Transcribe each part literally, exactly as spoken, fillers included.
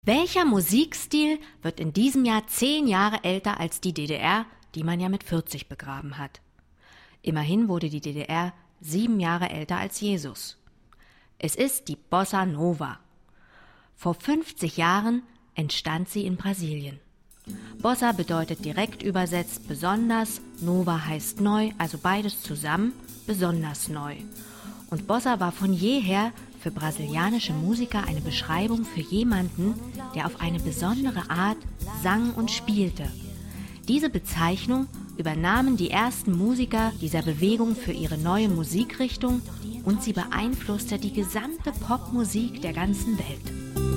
Welcher Musikstil wird in diesem Jahr zehn Jahre älter als die D D R, die man ja mit vierzig begraben hat? Immerhin wurde die D D R sieben Jahre älter als Jesus. Es ist die Bossa Nova. Vor fünfzig Jahren entstand sie in Brasilien. Bossa bedeutet direkt übersetzt besonders, Nova heißt neu, also beides zusammen, besonders neu. Und Bossa war von jeher für brasilianische Musiker eine Beschreibung für jemanden, der auf eine besondere Art sang und spielte. Diese Bezeichnung übernahmen die ersten Musiker dieser Bewegung für ihre neue Musikrichtung und sie beeinflusste die gesamte Popmusik der ganzen Welt.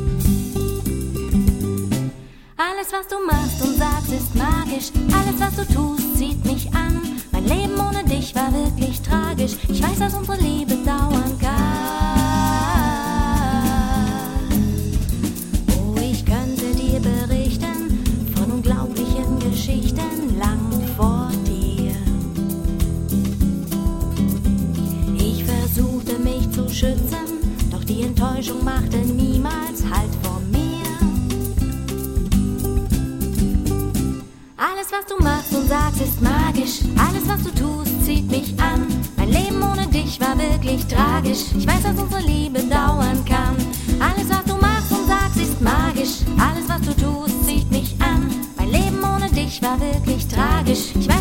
Alles, was du machst und sagst, ist magisch. Alles, was du tust, zieht mich an. Mein Leben ohne dich war wirklich tragisch. Ich weiß, dass unsere Liebe dauern kann. Oh, ich könnte dir berichten von unglaublichen Geschichten lang vor dir. Ich versuchte mich zu schützen, doch die Enttäuschung machte niemals Halt vor mir. Alles, was du machst und sagst, ist magisch. Alles, was du tust, zieht mich an. Mein Leben ohne dich war wirklich tragisch. Ich weiß, dass unsere Liebe dauern kann. Alles, was du machst und sagst, ist magisch. Alles, was du tust, zieht mich an. Mein Leben ohne dich war wirklich tragisch. Ich weiß,